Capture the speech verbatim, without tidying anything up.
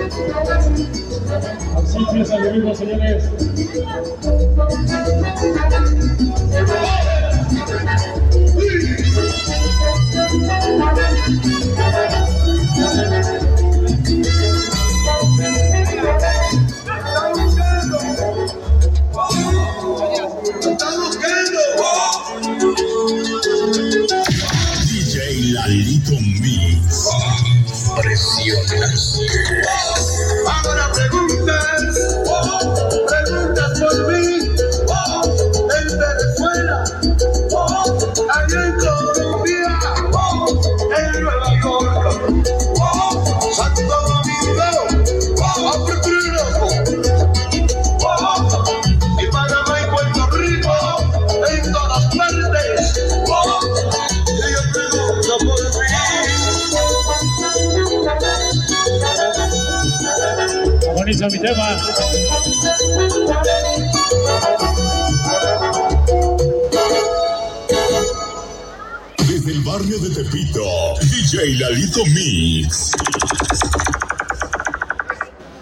Así empieza el ritmo, señores. D J Lalito Mix. Impresionante. Ahora preguntas, preguntas por mí, en Venezuela, allá en Colombia, en Nueva York, Santo Domingo, Africano, y Panamá y Puerto Rico, en todas partes, ellos preguntan por mí. Agoniza mi tema. Desde el barrio de Tepito, D J Lalito Mix.